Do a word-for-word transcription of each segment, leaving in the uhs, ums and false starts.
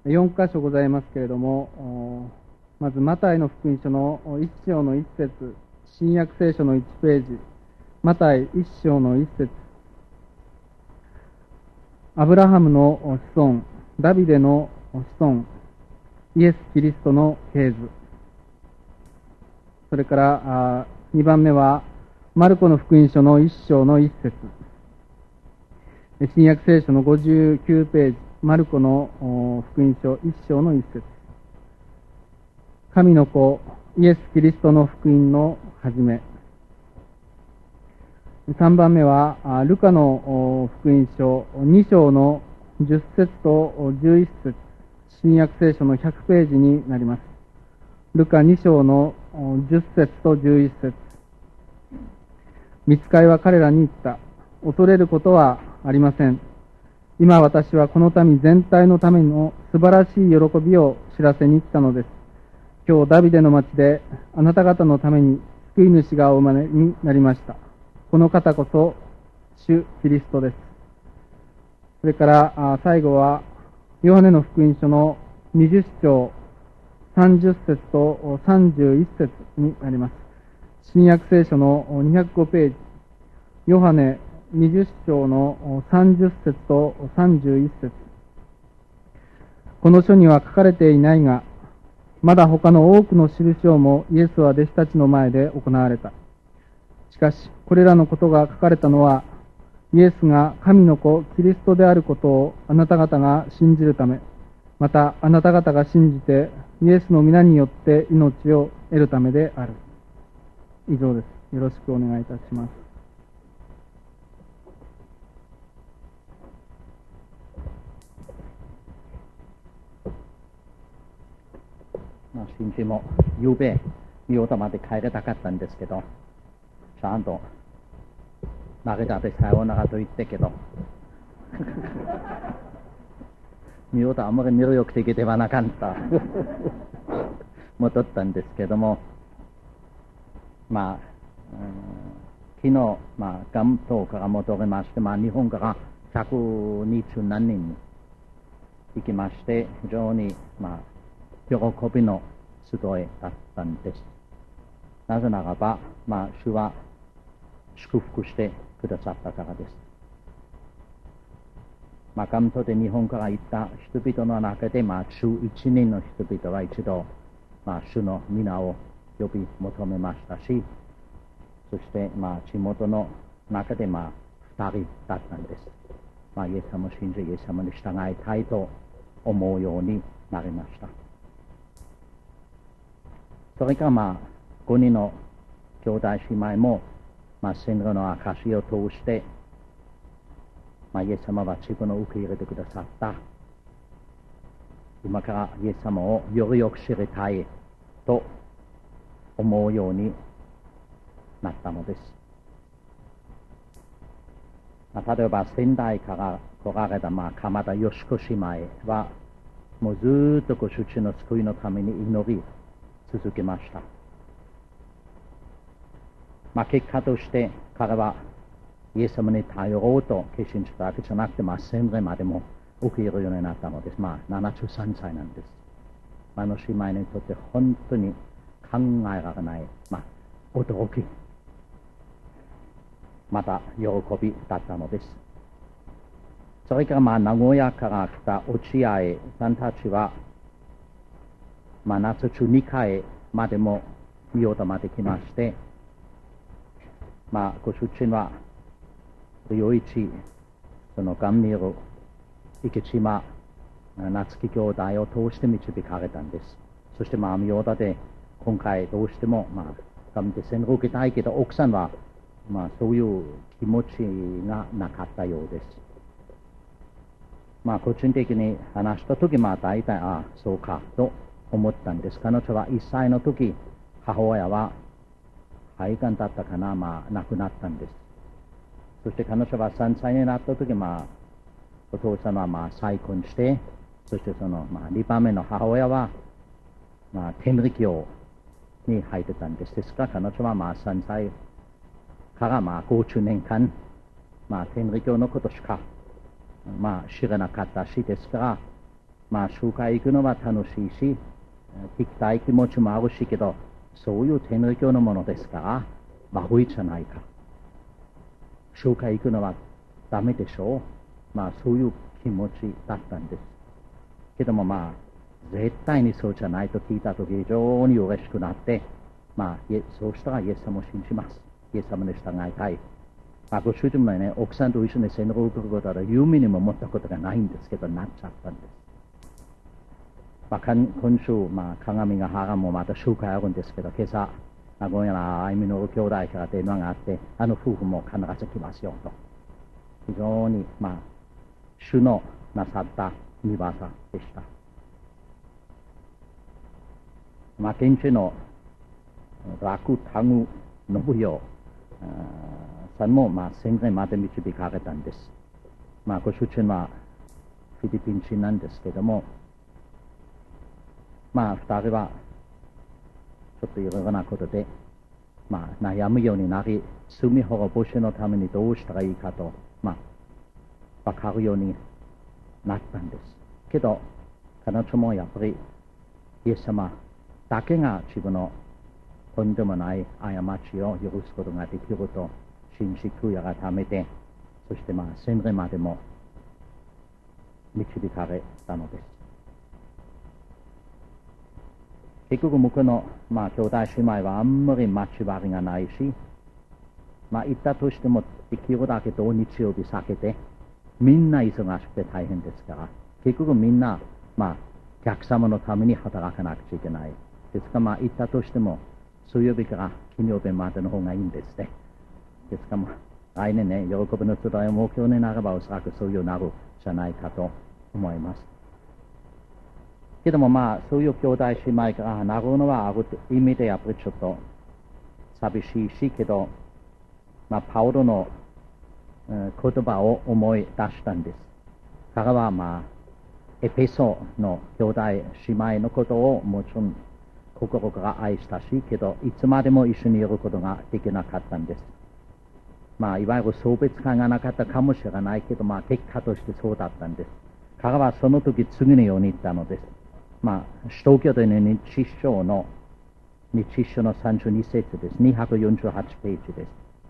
よん箇所ございますけれども、まずマタイの福音書のいち章のいち節、新約聖書のいちページ、マタイいち章のいち節、アブラハムの子孫、ダビデの子孫、イエス・キリストの系図、それからにばんめはマルコの福音書のいち章のいち節、新約聖書のごじゅうきゅうページ、マルコの福音書いち章のいち節、神の子イエス・キリストの福音の始め。さんばんめはルカの福音書に章のじゅっ節とじゅういち節、新約聖書のひゃくページになります。ルカに章のじゅっ節とじゅういち節。御使いは彼らに言った。恐れることはありません。今私はこの民全体のための素晴らしい喜びを知らせに来たのです。今日ダビデの町であなた方のために救い主がお生まれになりました。この方こそ主キリストです。それから最後はヨハネの福音書のにじゅっ章さんじゅっ節とさんじゅういち節になります。新約聖書のにひゃくごページ、ヨハネにじゅっ章のさんじゅっ節とさんじゅういち節。この書には書かれていないが、まだ他の多くの印をもイエスは弟子たちの前で行われた。しかし、これらのことが書かれたのは、イエスが神の子キリストであることをあなた方が信じるため、またあなた方が信じてイエスの皆によって命を得るためである。以上です。よろしくお願いいたします。 まあ、新人もゆうべ三代田まで帰りたかったんですけど、ちゃんと投げたでさよならと言ってけど三代田あんまり魅力的ではなかった戻ったんですけども、まあ、昨日、まあ、関東から戻りまして、まあ、日本からひゃくにじゅうなんにん行きまして、非常に、まあ、喜びの集いだったんです。なぜならば、まあ、主は祝福してくださったからです。まあ、関東で日本から行った人々の中で、まあ、じゅういちにんの人々は一度、まあ、主の皆を呼び求めましたし、そして、まあ、地元の中で、まあ、二人だったんです。まあ、イエス様を信じ、イエス様に従いたいと思うようになりました。それから、まあ、ごにんの兄弟姉妹も、まあ、戦後の証を通して、まあ、イエス様は自分を受け入れてくださった。今からイエス様をよりよく知りたいと思うようになったのです。まあ、例えば仙台から来られた、まあ、鎌田よし子姉妹は、もうずっとご主人の救いのために祈り続けました。まあ、結果として彼はイエス様に頼ろうと決心したわけじゃなくて、まあ、洗礼までも受け入れるようになったのです。まあ、ななじゅうさんさいなんです。あの姉妹にとって本当に考えられない、まあ、驚き、また喜びだったのです。それから、まあ、名古屋から来た落合さんたちは、まあ、夏中にかいまでも三代田まで来まして、まあ、ご主人は良一、そのガンミル、池島、夏木兄弟を通して導かれたんです。そして、まあ、三代田で今回どうしても、まあ、ガンで洗礼を受けたいけど、奥さんは、まあ、そういう気持ちがなかったようです。まあ、個人的に話したとき、まあ、大体、ああ、そうか、と思ったんです。彼女はいっさいの時、母親は肺がんだったかな、まあ、亡くなったんです。そして彼女はさんさいになった時、まあ、お父さんはまあ再婚して、そしてその、まあ、にばんめの母親は、まあ、天理教に入ってたんです。ですから彼女はまあさんさいからまあごじゅうねんかん、まあ、天理教のことしか、まあ、知らなかったし、ですから、 まあ、集会行くのは楽しいし、聞きたい気持ちもあるしけど、そういう天主教のものですから、悪いじゃないか。集会行くのはダメでしょう。まあ、そういう気持ちだったんです。けどもまあ、絶対にそうじゃないと聞いたとき、非常に嬉しくなって、まあ、そうしたらイエス様を信じます。イエス様に従いたい。まあ、ご主人もね、奥さんと一緒に洗脳を受けることは夢にも思ったことがないんですけど、なっちゃったんです。まあ、今週、まあ、鏡が原もまた集会あるんですけど、今朝、名古屋の歩みの兄弟から電話があって、あの夫婦も必ず来ますよと。非常に、まあ、主のなさった見業でした。まあ、現地の楽タグ信代さんも、まあ、宣言まで導かれたんです。まあ、ご主人はフィリピン人なんですけども、まあ、二人はちょっといろいろなことで、まあ、悩むようになり、罪滅ぼしのためにどうしたらいいかと、まあ、わかるようになったんです。けど、彼女もやっぱり、イエス様だけが自分のとんでもない過ちを許すことができると信じ悔い改めて、そしてまあ、洗礼までも導かれたのです。結局、向こうの、まあ、兄弟姉妹はあんまり交わりがないし、まあ、行ったとしても、できるだけ土日曜日避けて、みんな忙しくて大変ですから、結局みんな、まあ、お客様のために働かなくちゃいけない。ですから、まあ、行ったとしても、水曜日から金曜日までの方がいいんですね。ですから、まあ、来年ね、喜びの集いを目標になれば、おそらくそういうなるじゃないかと思います。けどもまあ、そういう兄弟姉妹から離れるのはある意味でやっぱりちょっと寂しいし、けど、まあ、パウロの、えー、言葉を思い出したんです。彼はまあ、エペソの兄弟姉妹のことをもちろん心から愛したし、けど、いつまでも一緒にいることができなかったんです。まあ、いわゆる送別会がなかったかもしれないけど、まあ、結果としてそうだったんです。彼はその時次のように言ったのです。まあ、使徒行伝の日章の、日章のさんじゅうに節です。にひゃくよんじゅうはちページです。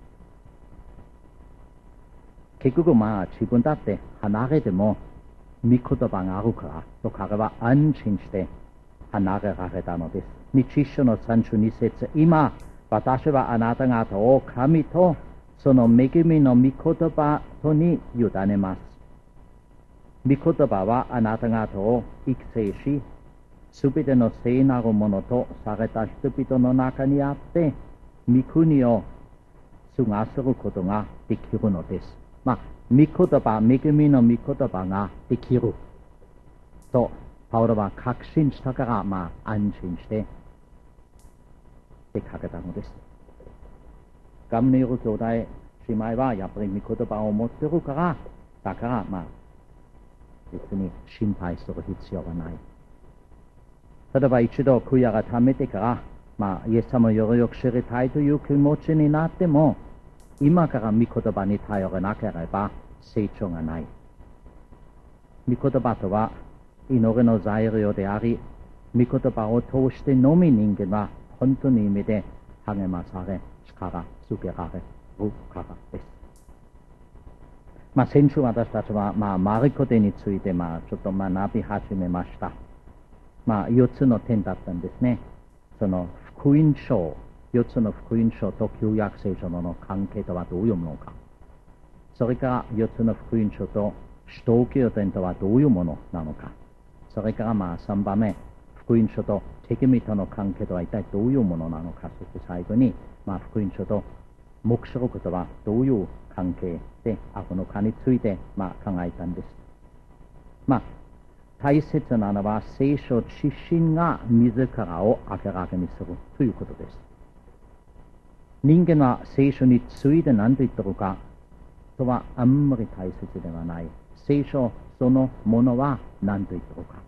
結局まあ、自分だって離れても、御言葉があるから、と彼は安心して離れられたのです。日章のさんじゅうに節、今、私はあなた方を神とその恵みの御言葉とに委ねます。御言葉はあなた方を育成し、すべての聖なるものとされた人々の中にあって、御国を継がせることができるのです。まあ、御言葉、恵みの御言葉ができると、パウロは確信したから、まあ、安心して出かけたのです。ガムネル兄弟姉妹はやっぱり御言葉を持っているから、だから、まあ、別に心配する必要はない。例えば一度悔い改めてから、まあ、イエス様をよりよく知りたいという気持ちになっても、今から御言葉に頼らなければ成長がない。御言葉とは祈りの材料であり、御言葉を通してのみ人間は本当に意味で励まされ、力づけられるからです。まあ、先週私たちは、まあ、マリコテについて、まあ、ちょっと学び始めました。まあ、四つの点だったんですね。その福音書、四つの福音書と旧約聖書の関係とはどういうものか。それから四つの福音書と使徒行伝とはどういうものなのか。それからまあ三番目、福音書と手紙との関係とは一体どういうものなのか。そして最後に、まあ、福音書と黙示録とはどういう関係であるのかについて、まあ、考えたんです。まあ大切なのは聖書自身が自らを明らかにするということです。人間は聖書について何と言っているかとはあんまり大切ではない。聖書そのものは何と言っているか。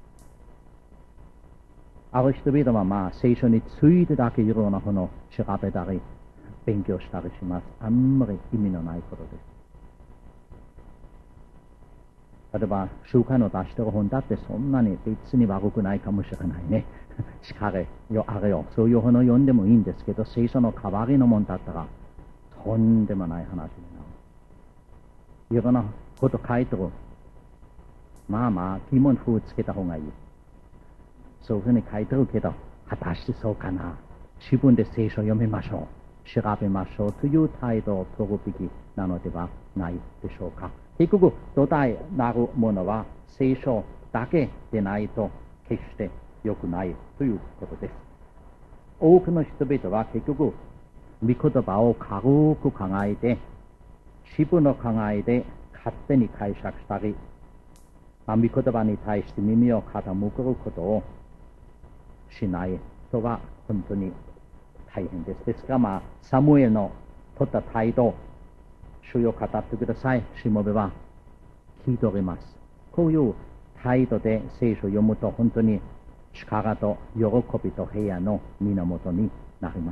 ある人々はまあ聖書についてだけいろんなものを調べたり勉強したりします。あんまり意味のないことです。 例えば週刊の出してる本だってそんなに別に悪くないかもしれないね。しかれよあれよ、そういう本を読んでもいいんですけど、聖書の代わりのもんだったらとんでもない話になる。いろんなこと書いてる。まあまあ疑問符をつけた方がいい。そういうふうに書いてるけど、果たしてそうかな。自分で聖書を読みましょう。調べましょうという態度を取るべきなのではないでしょうか。結局、土台なるものは聖書だけでないと決して良くないということです。多くの人々は結局、御言葉を軽く考えて、自分の考えで勝手に解釈したり、御言葉に対して耳を傾けることをしないとは本当に大変です。ですから、まあ、サムエルの取った態度、主よ語ってください。しもべは聞いております。こういう態度で聖書を読むと本当に力と喜びと平安の源になります。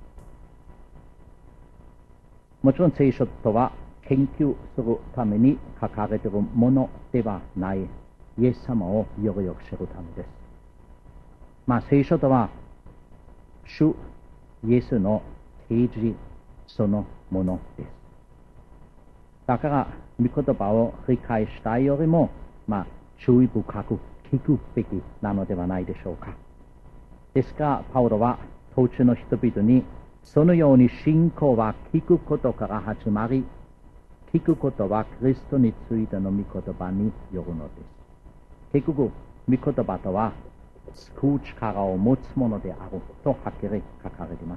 もちろん聖書とは研究するために書かれているものではない、イエス様をよくよく知るためです。まあ聖書とは主イエスの提示そのものです。だから御言葉を理解したいよりも、まあ注意深く聞くべきなのではないでしょうか。ですから、パウロは当地の人々に、そのように信仰は聞くことから始まり、聞くことはキリストについての御言葉によるのです。結局、御言葉とは救う力を持つものであるとはっきり書かれています。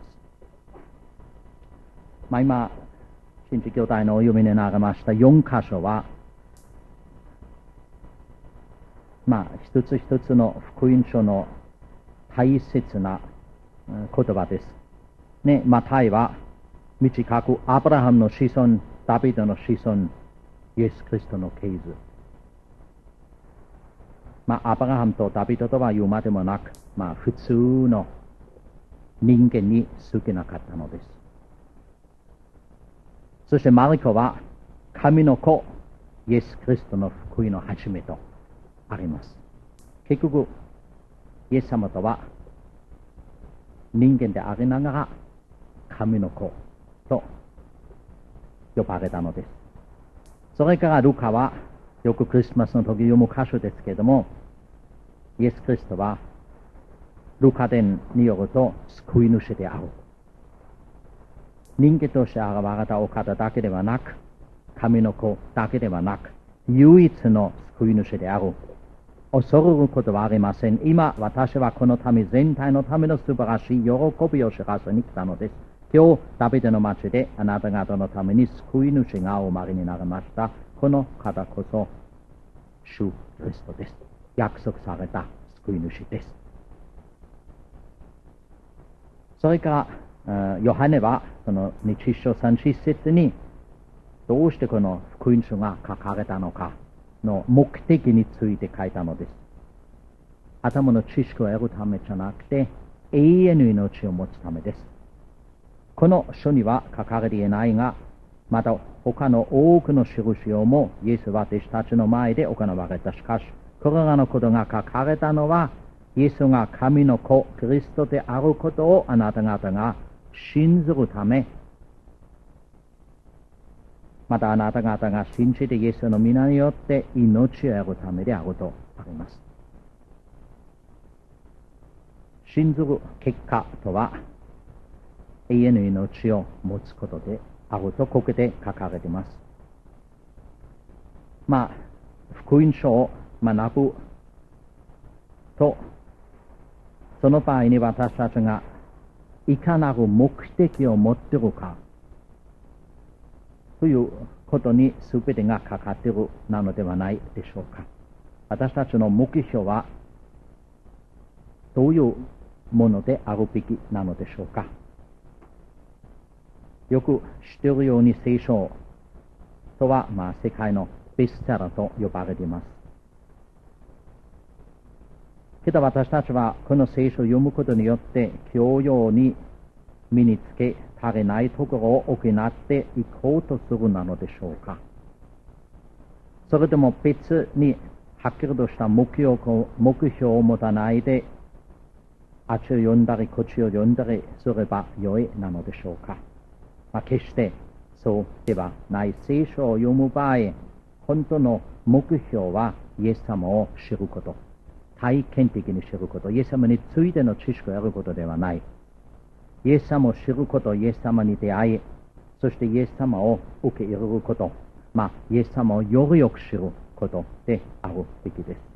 まあ今、新地教会のお読みになりましたよん箇所は、まあ、一つ一つの福音書の大切な言葉です。ね、マタイは短くアブラハムの子孫、ダビデの子孫、イエス・キリストの系図。まあ、アブラハムとダビデとは言うまでもなく、まあ、普通の人間に過ぎなかったのです。そしてマリコは神の子、イエス・キリストの福音の始めとあります。結局、イエス様とは人間でありながら神の子と呼ばれたのです。それからルカはよくクリスマスの時読む箇所ですけれども、イエス・キリストはルカ伝によると救い主である。人間として現れたお方だけではなく、神の子だけではなく、唯一の救い主である。恐れることはありません。今、私はこの民全体のための素晴らしい喜びを知らせに来たのです。今日、ダビデの町であなた方のために救い主がお生まれになりました。この方こそ、主キリストです。約束された救い主です。それから、ヨハネは、その日章さんし節に、どうしてこの福音書が書かれたのかの目的について書いたのです。頭の知識を得るためじゃなくて、永遠の命を持つためです。この書には書かれていないが、また他の多くの印をもイエスは弟子たちの前で行われた。しかし、これらのことが書かれたのは、イエスが神の子、キリストであることをあなた方が信ずるため、またあなた方が信じてイエスの皆によって命を得るためであるとあります。信ずる結果とは、永遠の命を持つことであるとここで書かれています。まあ、福音書を学ぶと、その場合に私たちがいかなる目的を持っているかということに全てがかかっているなのではないでしょうか。私たちの目標はどういうものであるべきなのでしょうか。よく知っているように聖書とは、まあ、世界のベストセラーと呼ばれています。けど私たちはこの聖書を読むことによって教養に身につけ足りないところを補っていこうとするなのでしょうか。 それでも別にはっきりとした目標を目標を持たないで、あっちを読んだり、こっちを読んだりすれば良いなのでしょうか。まあ、決してそうではない。聖書を読む場合、本当の目標はイエス様を知ること。体験的に知ること。イエス様についての知識を得ることではない。イエス様を知ること、イエス様に出会い、そしてイエス様を受け入れること。まあ、イエス様をよりよく知ることであるべきです。